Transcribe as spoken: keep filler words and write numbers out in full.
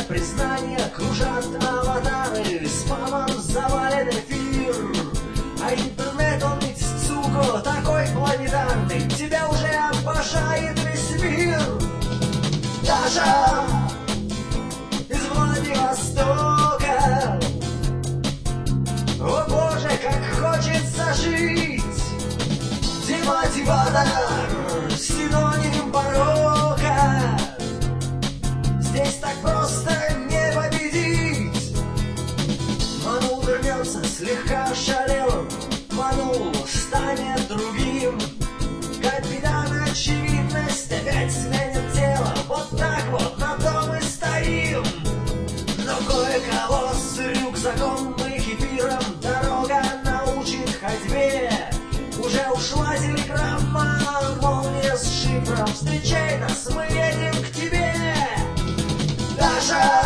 признания кружат аватары, спамом завален эфир. А интернет, он ведь, сука, такой планетарный, тебя уже обожает весь мир. Даже из Владивостока, о боже, как хочется жить. Демотиватор, синоним порока, здесь так просто не победить. Манул вернется слегка ошалелым, манул станет другим. Капитан очевидность опять сменит тело, вот так вот на том и стоим. Но кое-кого с рюкзаком и кефиром дорога научит ходьбе. Уже ушла телеграмма, молния с шифром, встречай нас, мы едем к тебе. Даша!